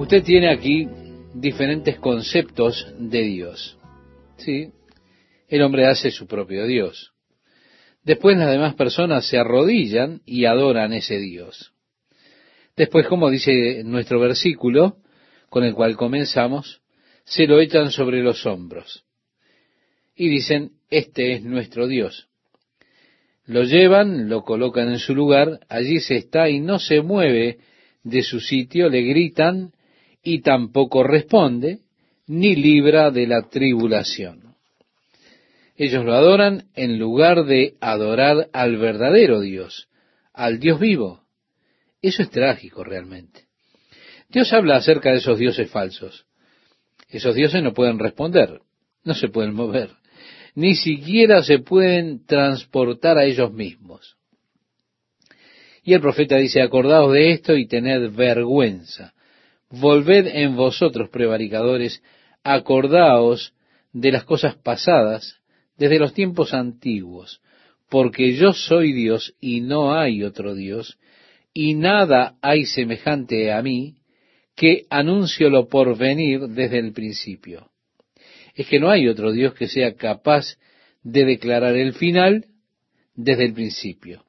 Usted tiene aquí diferentes conceptos de Dios. Sí, el hombre hace su propio Dios. Después las demás personas se arrodillan y adoran ese Dios. Después, como dice nuestro versículo, con el cual comenzamos, se lo echan sobre los hombros. Y dicen, este es nuestro Dios. Lo llevan, lo colocan en su lugar, allí se está y no se mueve de su sitio, le gritan y tampoco responde, ni libra de la tribulación. Ellos lo adoran en lugar de adorar al verdadero Dios, al Dios vivo. Eso es trágico realmente. Dios habla acerca de esos dioses falsos. Esos dioses no pueden responder, no se pueden mover, ni siquiera se pueden transportar a ellos mismos. Y el profeta dice, acordaos de esto y tened vergüenza. Volved en vosotros, prevaricadores, acordaos de las cosas pasadas desde los tiempos antiguos, porque yo soy Dios y no hay otro Dios, y nada hay semejante a mí, que anuncio lo por venir desde el principio. Es que no hay otro Dios que sea capaz de declarar el final desde el principio.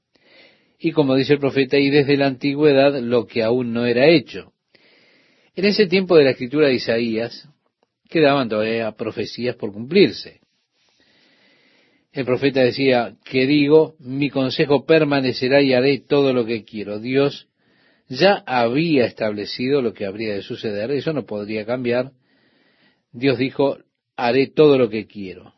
Y como dice el profeta, y desde la antigüedad lo que aún no era hecho. En ese tiempo de la escritura de Isaías, quedaban todavía profecías por cumplirse. El profeta decía, que digo, mi consejo permanecerá y haré todo lo que quiero. Dios ya había establecido lo que habría de suceder, eso no podría cambiar. Dios dijo, haré todo lo que quiero.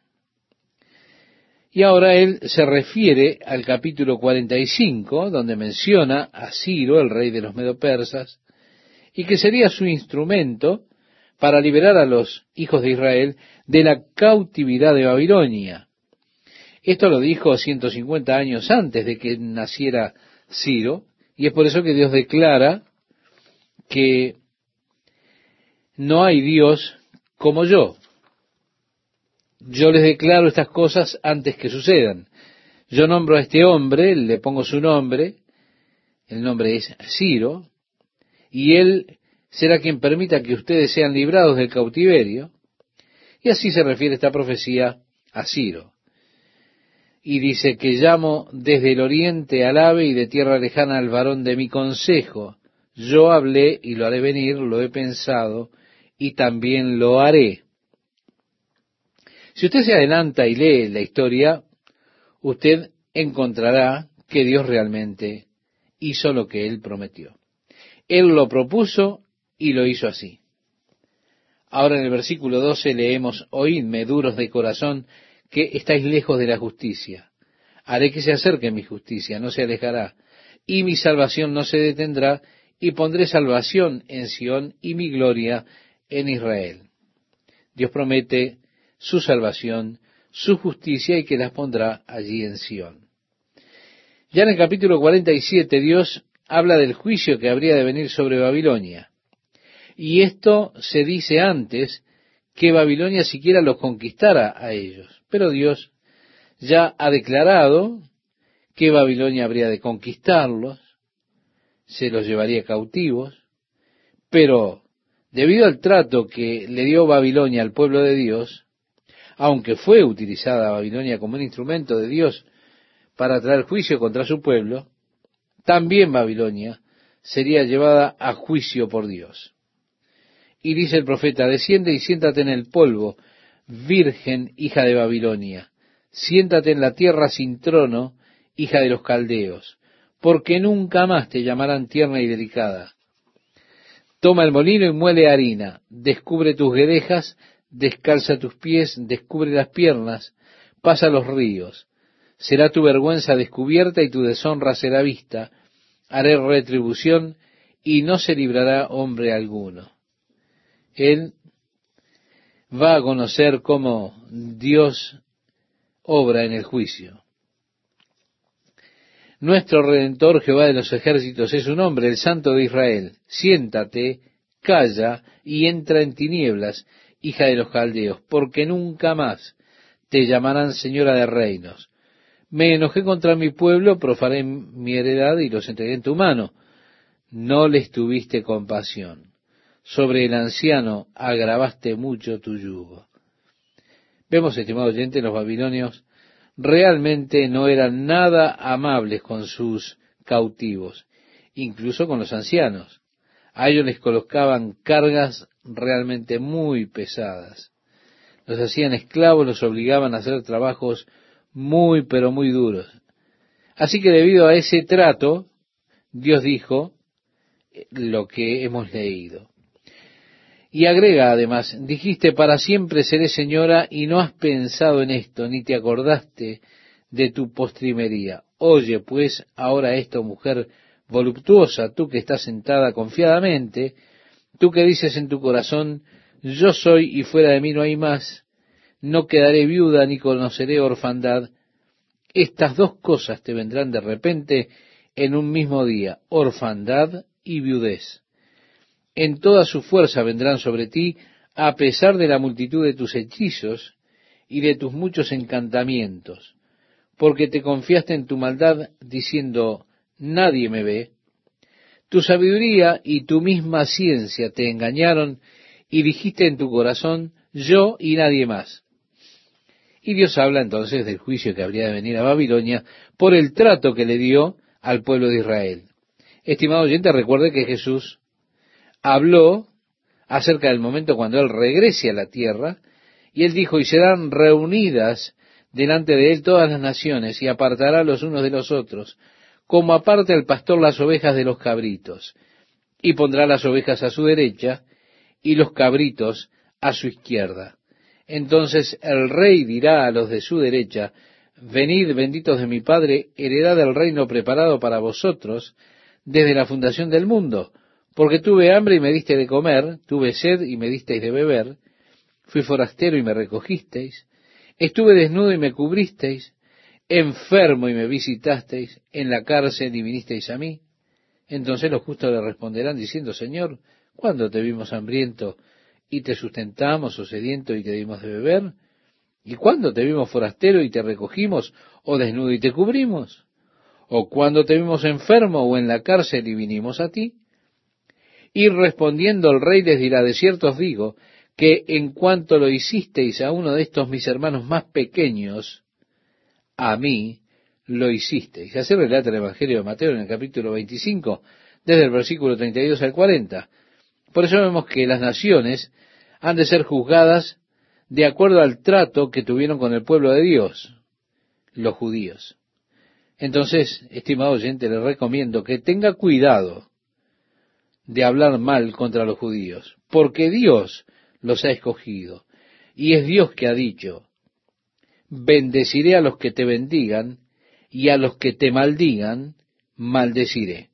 Y ahora él se refiere al capítulo 45, donde menciona a Ciro, el rey de los medo-persas, y que sería su instrumento para liberar a los hijos de Israel de la cautividad de Babilonia. Esto lo dijo 150 años antes de que naciera Ciro, y es por eso que Dios declara que no hay Dios como yo. Yo les declaro estas cosas antes que sucedan. Yo nombro a este hombre, le pongo su nombre, el nombre es Ciro, y él será quien permita que ustedes sean librados del cautiverio. Y así se refiere esta profecía a Ciro. Y dice que llamo desde el oriente al ave y de tierra lejana al varón de mi consejo. Yo hablé y lo haré venir, lo he pensado y también lo haré. Si usted se adelanta y lee la historia, usted encontrará que Dios realmente hizo lo que Él prometió. Él lo propuso y lo hizo así. Ahora en el versículo 12 leemos, oídme, duros de corazón, que estáis lejos de la justicia. Haré que se acerque mi justicia, no se alejará, y mi salvación no se detendrá, y pondré salvación en Sión y mi gloria en Israel. Dios promete su salvación, su justicia, y que las pondrá allí en Sión. Ya en el capítulo 47, Dios habla del juicio que habría de venir sobre Babilonia. Y esto se dice antes que Babilonia siquiera los conquistara a ellos. Pero Dios ya ha declarado que Babilonia habría de conquistarlos, se los llevaría cautivos, pero debido al trato que le dio Babilonia al pueblo de Dios, aunque fue utilizada Babilonia como un instrumento de Dios para traer juicio contra su pueblo, también Babilonia sería llevada a juicio por Dios. Y dice el profeta, desciende y siéntate en el polvo, virgen, hija de Babilonia. Siéntate en la tierra sin trono, hija de los caldeos, porque nunca más te llamarán tierna y delicada. Toma el molino y muele harina, descubre tus guedejas, descalza tus pies, descubre las piernas, pasa los ríos. Será tu vergüenza descubierta y tu deshonra será vista. Haré retribución y no se librará hombre alguno. Él va a conocer cómo Dios obra en el juicio. Nuestro Redentor, Jehová de los ejércitos, es su nombre, el Santo de Israel. Siéntate, calla y entra en tinieblas, hija de los caldeos, porque nunca más te llamarán señora de reinos. Me enojé contra mi pueblo, profané mi heredad y los entregué en tu mano. No les tuviste compasión. sobre el anciano agravaste mucho tu yugo. Vemos, estimado oyente, los babilonios realmente no eran nada amables con sus cautivos, incluso con los ancianos. A ellos les colocaban cargas realmente muy pesadas. Los hacían esclavos, los obligaban a hacer trabajos muy, pero muy duros. Así que debido a ese trato, Dios dijo lo que hemos leído. Y agrega además, dijiste, para siempre seré señora, y no has pensado en esto, ni te acordaste de tu postrimería. Oye, pues, ahora esto, mujer voluptuosa, tú que estás sentada confiadamente, tú que dices en tu corazón, yo soy y fuera de mí no hay más, no quedaré viuda ni conoceré orfandad. Estas dos cosas te vendrán de repente en un mismo día, orfandad y viudez. En toda su fuerza vendrán sobre ti, a pesar de la multitud de tus hechizos y de tus muchos encantamientos, porque te confiaste en tu maldad, diciendo, nadie me ve. Tu sabiduría y tu misma ciencia te engañaron, y dijiste en tu corazón, yo y nadie más. Y Dios habla entonces del juicio que habría de venir a Babilonia por el trato que le dio al pueblo de Israel. Estimado oyente, recuerde que Jesús habló acerca del momento cuando Él regrese a la tierra, y Él dijo, y serán reunidas delante de Él todas las naciones, y apartará los unos de los otros, como aparta el pastor las ovejas de los cabritos, y pondrá las ovejas a su derecha, y los cabritos a su izquierda. Entonces el rey dirá a los de su derecha, venid benditos de mi Padre, heredad del reino preparado para vosotros desde la fundación del mundo, porque tuve hambre y me diste de comer, tuve sed y me disteis de beber, fui forastero y me recogisteis, estuve desnudo y me cubristeis, enfermo y me visitasteis, en la cárcel y vinisteis a mí. Entonces los justos le responderán diciendo, Señor, ¿cuándo te vimos hambriento y te sustentamos, o sediento y te dimos de beber? ¿Y cuándo te vimos forastero y te recogimos, o desnudo y te cubrimos? ¿O cuándo te vimos enfermo o en la cárcel y vinimos a ti? Y respondiendo el rey les dirá, de cierto os digo, que en cuanto lo hicisteis a uno de estos mis hermanos más pequeños, a mí lo hicisteis. Así relata el Evangelio de Mateo en el capítulo 25, desde el versículo 32 al 40. Por eso vemos que las naciones han de ser juzgadas de acuerdo al trato que tuvieron con el pueblo de Dios, los judíos. Entonces, estimado oyente, le recomiendo que tenga cuidado de hablar mal contra los judíos, porque Dios los ha escogido, y es Dios que ha dicho, bendeciré a los que te bendigan, y a los que te maldigan, maldeciré.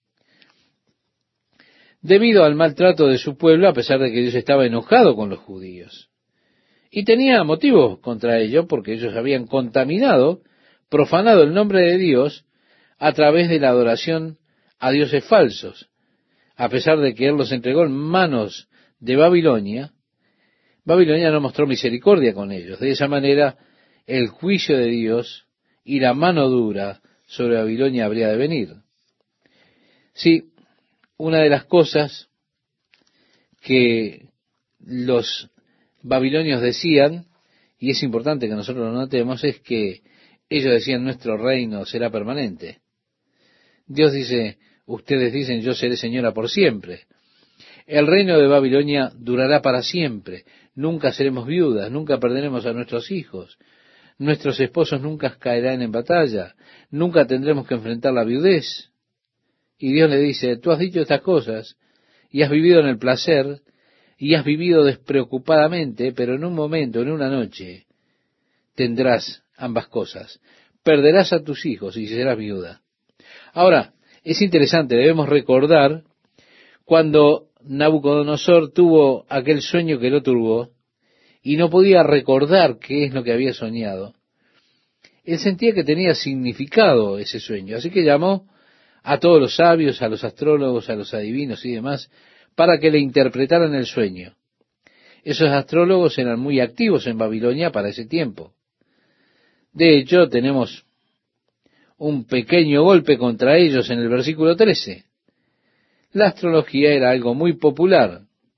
Debido al maltrato de su pueblo, a pesar de que Dios estaba enojado con los judíos, y tenía motivos contra ello, porque ellos habían contaminado, profanado el nombre de Dios, a través de la adoración a dioses falsos. A pesar de que Él los entregó en manos de Babilonia, Babilonia no mostró misericordia con ellos. De esa manera, el juicio de Dios y la mano dura sobre Babilonia habría de venir. Sí, una de las cosas que los babilonios decían, y es importante que nosotros lo notemos, es que ellos decían, nuestro reino será permanente. Dios dice, ustedes dicen, yo seré señora por siempre. El reino de Babilonia durará para siempre. Nunca seremos viudas, nunca perderemos a nuestros hijos. Nuestros esposos nunca caerán en batalla. Nunca tendremos que enfrentar la viudez. Y Dios le dice, tú has dicho estas cosas, y has vivido en el placer, y has vivido despreocupadamente, pero en un momento, en una noche, tendrás ambas cosas. Perderás a tus hijos y serás viuda. Ahora, es interesante, debemos recordar cuando Nabucodonosor tuvo aquel sueño que lo turbó y no podía recordar qué es lo que había soñado. Él sentía que tenía significado ese sueño, así que llamó a todos los sabios, a los astrólogos, a los adivinos y demás, para que le interpretaran el sueño. Esos astrólogos eran muy activos en Babilonia para ese tiempo. De hecho, tenemos un pequeño golpe contra ellos en el versículo 13. La astrología era algo muy popular.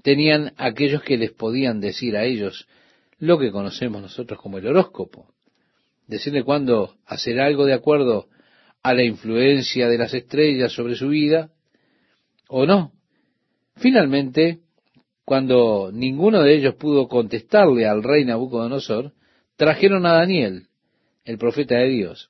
tenían aquellos que les podían decir a ellos lo que conocemos nosotros como el horóscopo. Decirle cuándo hacer algo de acuerdo a la influencia de las estrellas sobre su vida o no. Finalmente, cuando ninguno de ellos pudo contestarle al rey Nabucodonosor, trajeron a Daniel, el profeta de Dios.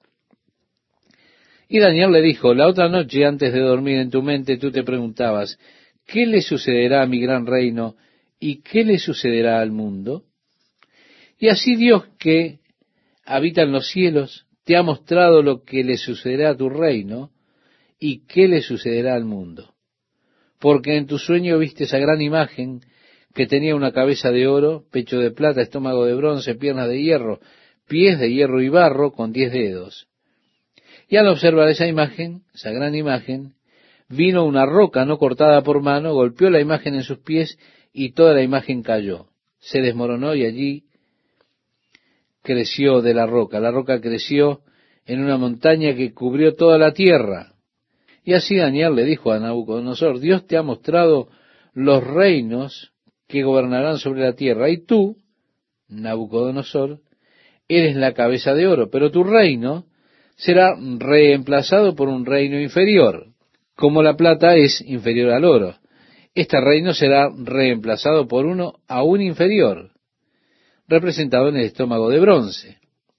Y Daniel le dijo: la otra noche antes de dormir en tu mente tú te preguntabas, ¿qué le sucederá a mi gran reino y qué le sucederá al mundo? Y así Dios, que habita en los cielos, te ha mostrado lo que le sucederá a tu reino y qué le sucederá al mundo. Porque en tu sueño viste esa gran imagen que tenía una cabeza de oro, pecho de plata, estómago de bronce, piernas de hierro, pies de hierro y barro con 10 dedos. Y al observar esa imagen, esa gran imagen, vino una roca no cortada por mano, golpeó la imagen en sus pies y toda la imagen cayó. Se desmoronó y allí creció de la roca. La roca creció en una montaña que cubrió toda la tierra. Y así Daniel le dijo a Nabucodonosor: Dios te ha mostrado los reinos que gobernarán sobre la tierra, y tú, Nabucodonosor, eres la cabeza de oro, pero tu reino será reemplazado por un reino inferior, como la plata es inferior al oro. Este reino será reemplazado por uno aún inferior, representado en el estómago de bronce.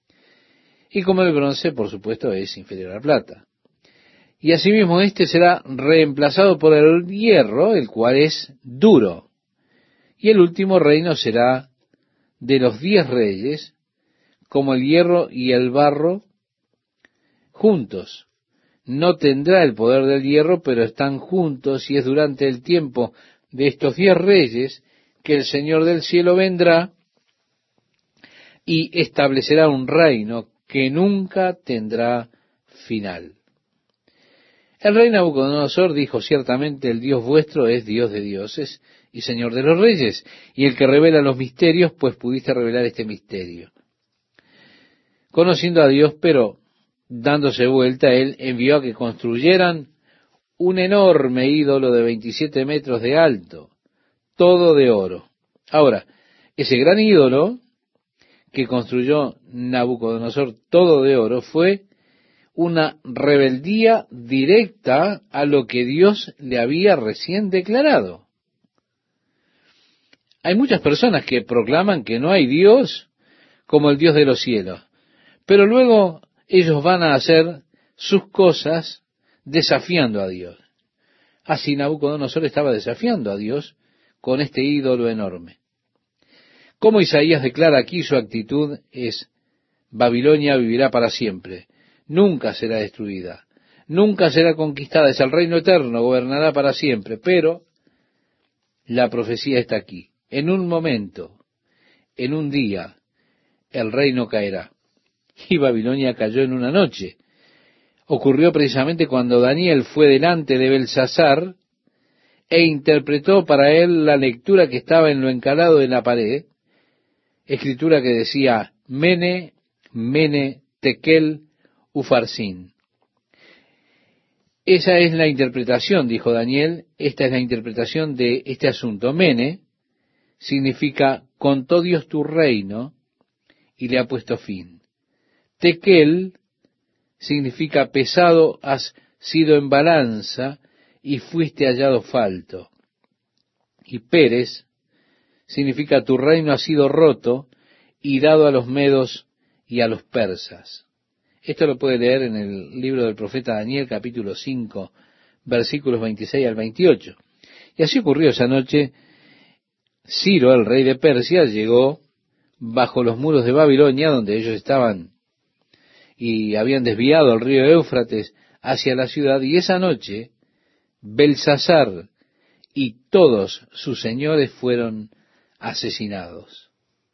Y como el bronce, por supuesto, es inferior a la plata. Y asimismo este será reemplazado por el hierro, el cual es duro. Y el último reino será de los 10 reyes, como el hierro y el barro juntos. No tendrá el poder del hierro, pero están juntos, y es durante el tiempo de estos 10 reyes que el Señor del cielo vendrá y establecerá un reino que nunca tendrá final. El rey Nabucodonosor dijo: ciertamente el Dios vuestro es Dios de dioses y Señor de los reyes, y el que revela los misterios, pues pudiste revelar este misterio. Conociendo a Dios, pero dándose vuelta, él envió a que construyeran un enorme ídolo de 27 metros de alto, todo de oro. Ahora, ese gran ídolo que construyó Nabucodonosor, todo de oro, fue una rebeldía directa a lo que Dios le había recién declarado. Hay muchas personas que proclaman que no hay Dios como el Dios de los cielos, pero luego ellos van a hacer sus cosas desafiando a Dios. Así Nabucodonosor estaba desafiando a Dios con este ídolo enorme. Como Isaías declara aquí, su actitud es: Babilonia vivirá para siempre, nunca será destruida, nunca será conquistada, es el reino eterno, gobernará para siempre. Pero la profecía está aquí: en un momento, en un día, el reino caerá. Y Babilonia cayó en una noche. Ocurrió precisamente cuando Daniel fue delante de Belsasar e interpretó para él la lectura que estaba en lo encalado de la pared, escritura que decía: Mene, Mene, Tekel, Ufarsin. Esa es la interpretación, dijo Daniel, esta es la interpretación de este asunto. Mene significa: contó Dios tu reino y le ha puesto fin. Tekel significa: pesado has sido en balanza y fuiste hallado falto. Y Pérez significa: tu reino ha sido roto y dado a los medos y a los persas. Esto lo puede leer en el libro del profeta Daniel, capítulo 5, versículos 26 al 28. Y así ocurrió esa noche. Ciro, el rey de Persia, llegó bajo los muros de Babilonia, donde ellos estaban y habían desviado el río Éufrates hacia la ciudad, y esa noche Belsasar y todos sus señores fueron asesinados.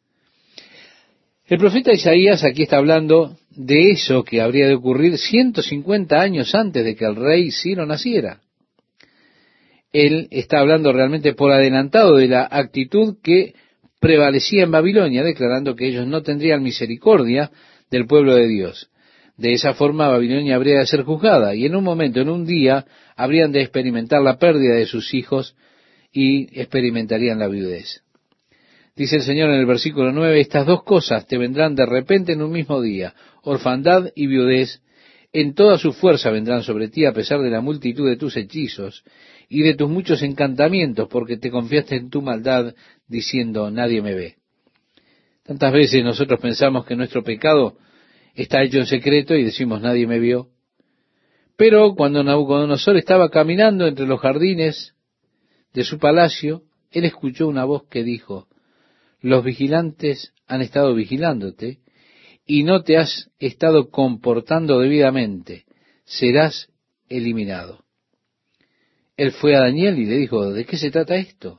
El profeta Isaías aquí está hablando de eso que habría de ocurrir 150 años antes de que el rey Ciro naciera. Él está hablando realmente por adelantado de la actitud que prevalecía en Babilonia, declarando que ellos no tendrían misericordia del pueblo de Dios. De esa forma Babilonia habría de ser juzgada, y en un momento, en un día, habrían de experimentar la pérdida de sus hijos y experimentarían la viudez. Dice el Señor en el versículo 9, estas dos cosas te vendrán de repente en un mismo día, orfandad y viudez, en toda su fuerza vendrán sobre ti a pesar de la multitud de tus hechizos y de tus muchos encantamientos, porque te confiaste en tu maldad diciendo, nadie me ve. Tantas veces nosotros pensamos que nuestro pecado está hecho en secreto y decimos, nadie me vio. Pero cuando Nabucodonosor estaba caminando entre los jardines de su palacio, él escuchó una voz que dijo, los vigilantes han estado vigilándote y no te has estado comportando debidamente, serás eliminado. Él fue a Daniel y le dijo, ¿de qué se trata esto?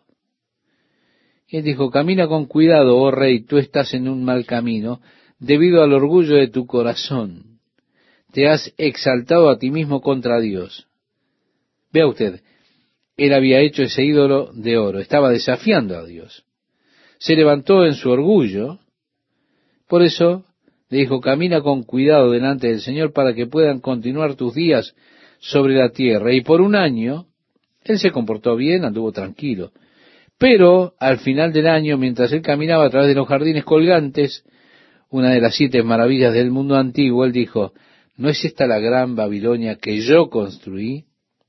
Y él dijo, camina con cuidado, oh rey, tú estás en un mal camino, debido al orgullo de tu corazón. Te has exaltado a ti mismo contra Dios. Vea usted, él había hecho ese ídolo de oro, estaba desafiando a Dios. Se levantó en su orgullo, por eso le dijo, camina con cuidado delante del Señor para que puedan continuar tus días sobre la tierra. Y por un año, él se comportó bien, anduvo tranquilo. Pero al final del año, mientras él caminaba a través de los jardines colgantes, una de las 7 maravillas del mundo antiguo, él dijo, ¿no es esta la gran Babilonia que yo construí?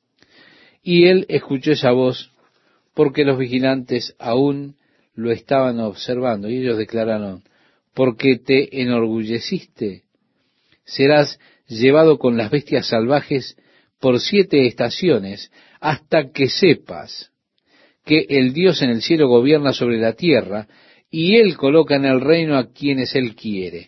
Y él escuchó esa voz porque los vigilantes aún lo estaban observando y ellos declararon, porque te enorgulleciste, serás llevado con las bestias salvajes por 7 estaciones hasta que sepas que el Dios en el cielo gobierna sobre la tierra y Él coloca en el reino a quienes Él quiere.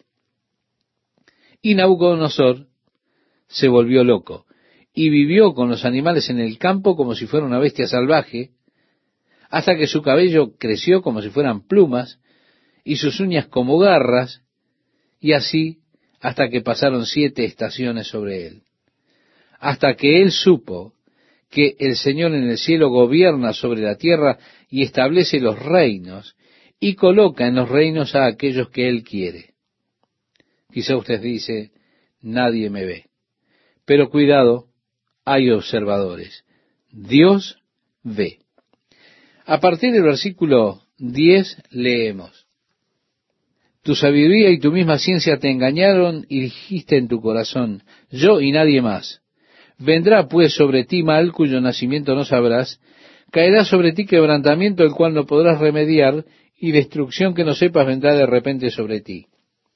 Y Nabucodonosor se volvió loco y vivió con los animales en el campo como si fuera una bestia salvaje, hasta que su cabello creció como si fueran plumas y sus uñas como garras, y así hasta que pasaron 7 estaciones sobre él. Hasta que él supo que el Señor en el cielo gobierna sobre la tierra y establece los reinos y coloca en los reinos a aquellos que Él quiere. Quizá usted dice, nadie me ve. Pero cuidado, hay observadores. Dios ve. A partir del versículo 10 leemos, tu sabiduría y tu misma ciencia te engañaron y dijiste en tu corazón, yo y nadie más. Vendrá pues sobre ti mal cuyo nacimiento no sabrás, caerá sobre ti quebrantamiento el cual no podrás remediar, y destrucción que no sepas vendrá de repente sobre ti.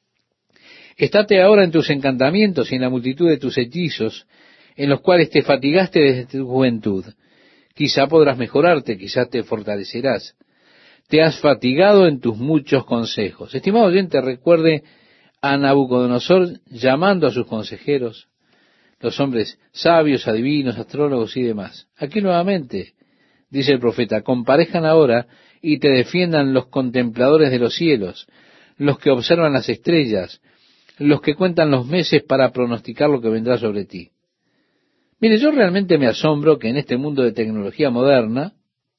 Estate ahora en tus encantamientos y en la multitud de tus hechizos, en los cuales te fatigaste desde tu juventud. Quizá podrás mejorarte, quizá te fortalecerás. Te has fatigado en tus muchos consejos. Estimado oyente, recuerde a Nabucodonosor llamando a sus consejeros, los hombres sabios, adivinos, astrólogos y demás. Aquí nuevamente, dice el profeta, comparezcan ahora y te defiendan los contempladores de los cielos, los que observan las estrellas, los que cuentan los meses para pronosticar lo que vendrá sobre ti. Mire, yo realmente me asombro que en este mundo de tecnología moderna,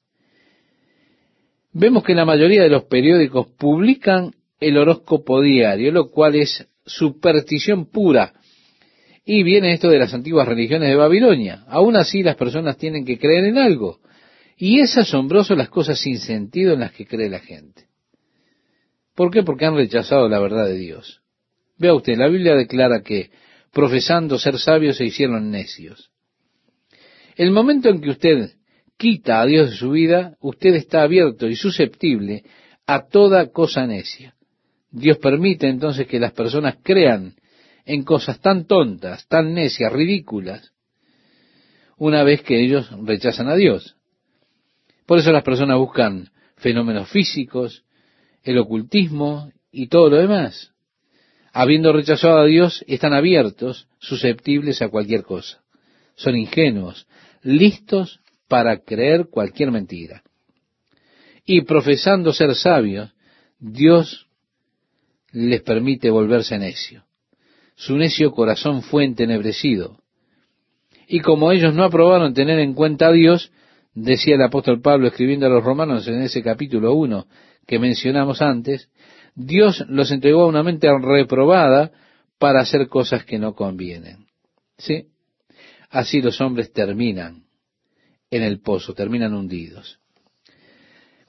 vemos que la mayoría de los periódicos publican el horóscopo diario, lo cual es superstición pura. Y viene esto de las antiguas religiones de Babilonia. Aún así las personas tienen que creer en algo. Y es asombroso las cosas sin sentido en las que cree la gente. ¿Por qué? Porque han rechazado la verdad de Dios. Vea usted, la Biblia declara que, profesando ser sabios, se hicieron necios. El momento en que usted quita a Dios de su vida, usted está abierto y susceptible a toda cosa necia. Dios permite entonces que las personas crean en cosas tan tontas, tan necias, ridículas, una vez que ellos rechazan a Dios. Por eso las personas buscan fenómenos físicos, el ocultismo y todo lo demás. Habiendo rechazado a Dios, están abiertos, susceptibles a cualquier cosa. Son ingenuos, listos para creer cualquier mentira. Y profesando ser sabios, Dios les permite volverse necio. Su necio corazón fue entenebrecido. Y como ellos no aprobaron tener en cuenta a Dios, decía el apóstol Pablo escribiendo a los romanos en ese capítulo 1 que mencionamos antes, Dios los entregó a una mente reprobada para hacer cosas que no convienen. ¿Sí? Así los hombres terminan en el pozo, terminan hundidos.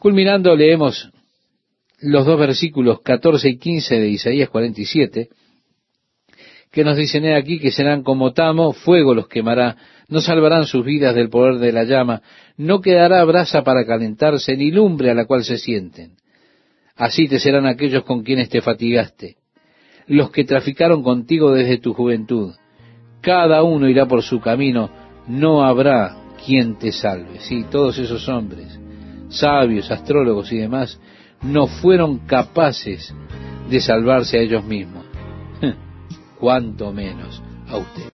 Culminando, leemos los dos versículos 14 y 15 de Isaías 47, que nos dicen: he aquí que serán como tamo, fuego los quemará, no salvarán sus vidas del poder de la llama, no quedará brasa para calentarse, ni lumbre a la cual se sienten. Así te serán aquellos con quienes te fatigaste, los que traficaron contigo desde tu juventud. Cada uno irá por su camino, no habrá quien te salve. Sí, todos esos hombres, sabios, astrólogos y demás, no fueron capaces de salvarse a ellos mismos. Cuánto menos a usted.